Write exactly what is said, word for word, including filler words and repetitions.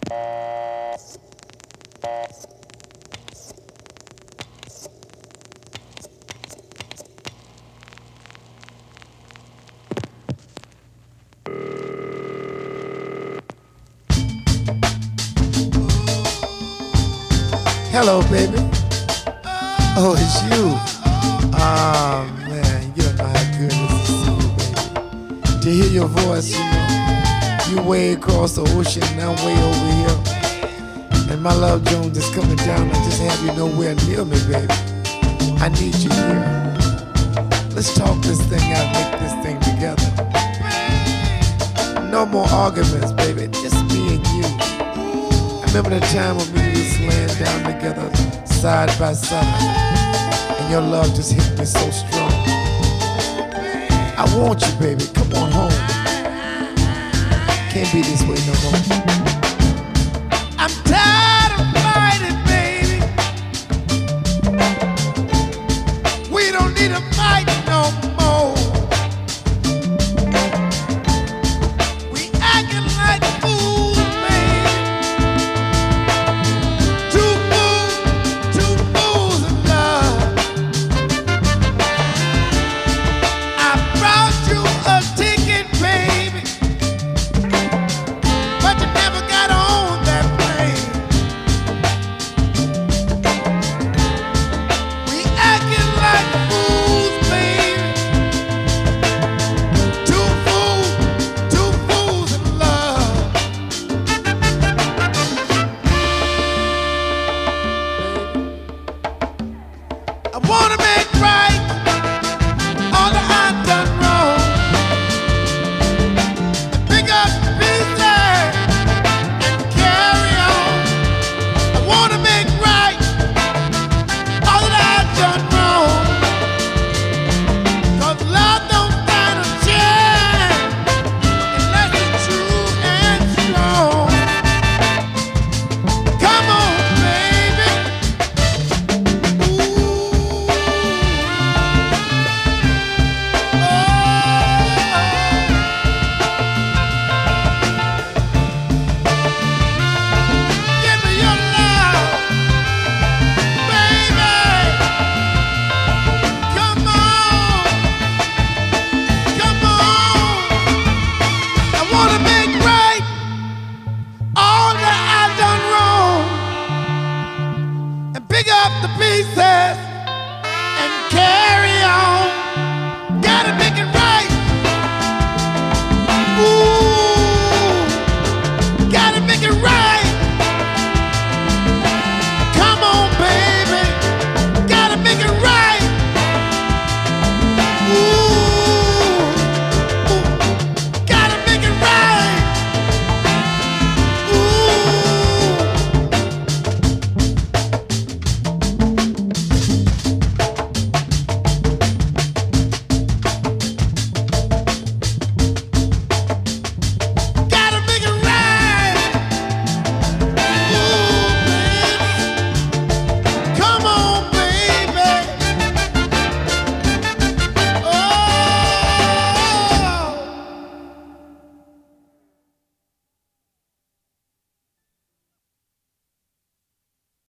Hello, baby. Oh, it's you. Oh, man, you don't know how good it is to see you, baby. To hear your voice, you know. You way across the ocean, and I'm way over here. And my love Jones is coming down. I just have you nowhere near me, baby. I need you here. Let's talk this thing out, make this thing together. No more arguments, baby. Just me and you. I remember the time when we was laying down together, side by side, and your love just hit me so strong. I want you, baby. Come on home. Can't be this way no more.